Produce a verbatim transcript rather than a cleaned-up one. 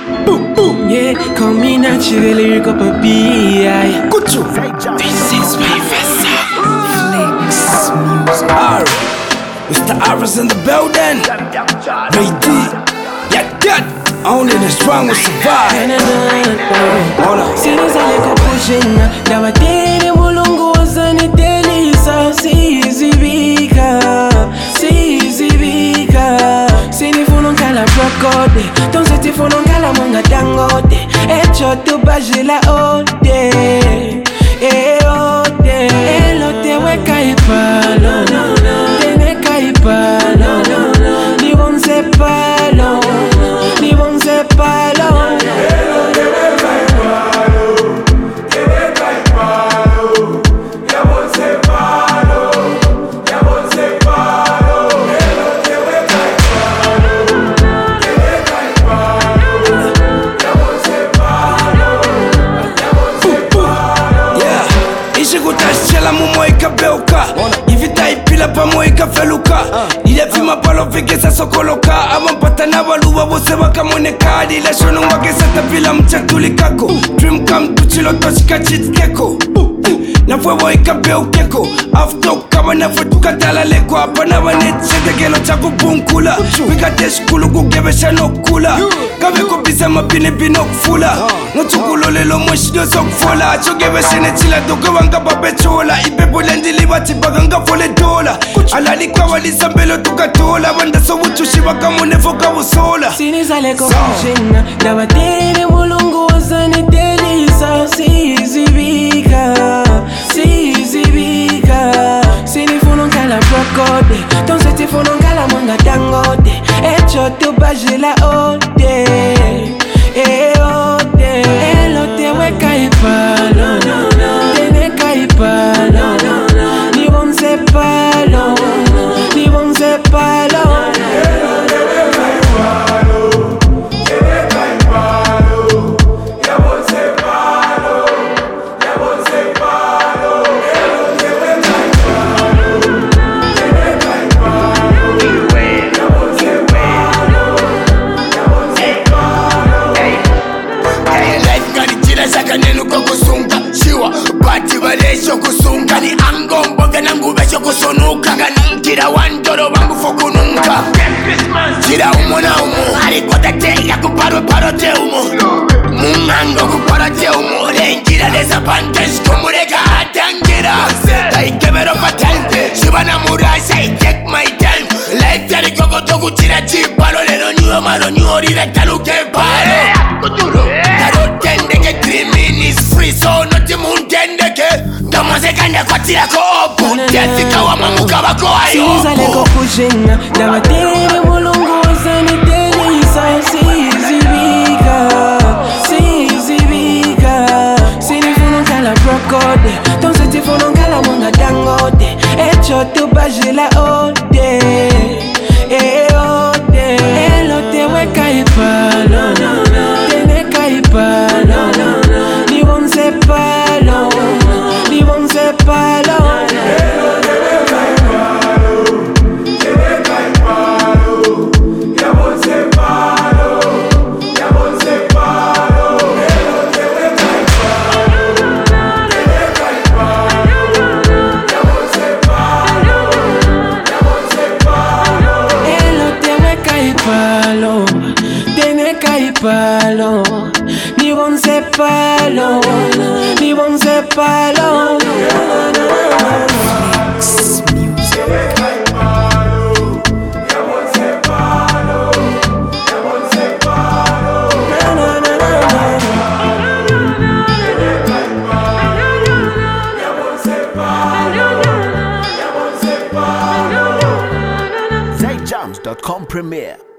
Boom, boom. Yeah, call me naturally, go papi. Yeah, Good you. this is my first Flex music. R. Mister R's in the building. Ray D. Yeah, that. Only the strong will survive. Hold on. Sinizale kupushina Dawadere mulungu wazani delisa Sizibika Sizibika Sinifuno nkala prokode Tonse funo nkala mwanga dangote Echo tubajila ode Eh ode Elote weka ipalo Teneka ipalo Ni wonse palo Ni wonse palo Ishikutashela mumo ikabeuka Ivita ipila pamo ikafeluka Ilefima palo fikesa sokoloka Amampata na waluwa wose wakamoneka Lila shono wakesa tapila mchatulikako Dream come tuchilo toshika chitkeko Na fwewo ikabeukeko After kama na fwe tukatala leko Hapa na wanechete kelo chako bunkula Wikatesh kulu kugebesha nokula Kave kubisa mapine binokfula Nutukulo lelo mweshido sokfola Chogebeshe nechila doke wanga babechola Ipepo lendili wati baganga fole dola Alalika walisambelo tukatola Wanda so uchushi wakamone foka usola Sinizale kupushina Dawadere mulungu wazani delisa Sizibika Sizibika Sinifuno nkala prokode Tonse tifuno nkala mwanga dangote Echo tubajila ode Eh ode Elote weka ipalo Teneka ipalo Ni wonse palo Ni wonse palo Bati balesho kusunga ni angombo gana ngubesho kusunuka Ganumkira wandoro wangu fokununka Chira umo na umo Harikota teya kuparwe parote umo Mungango kuparate umo Lengira lesa pantesh kumureka atangira Taikebero patente Shibana murasha I take my time Life yari koko toku chira chipalo Lero nyuo maro nyuo rira taluke palo Kuturo Tarotende ke three minutes free So noti muntendeke Damase kanda kwa tira kopu Tiafika wa mamuka wako ayo Sinizale kupushina Dawadere mulungu wazani delisa Sizibika Sizibika Sinifuno nkala prokode Tonse tifuno nkala mwanga dangote Echo tubajila ode Eh ode Elote weka ipalo Teneka ipalo Ni wonse palo Ni wonse palo Palo, teneka ipalo, ni bonse palo, ni bonse palo. Flex music. Zay Jams dot com premiere.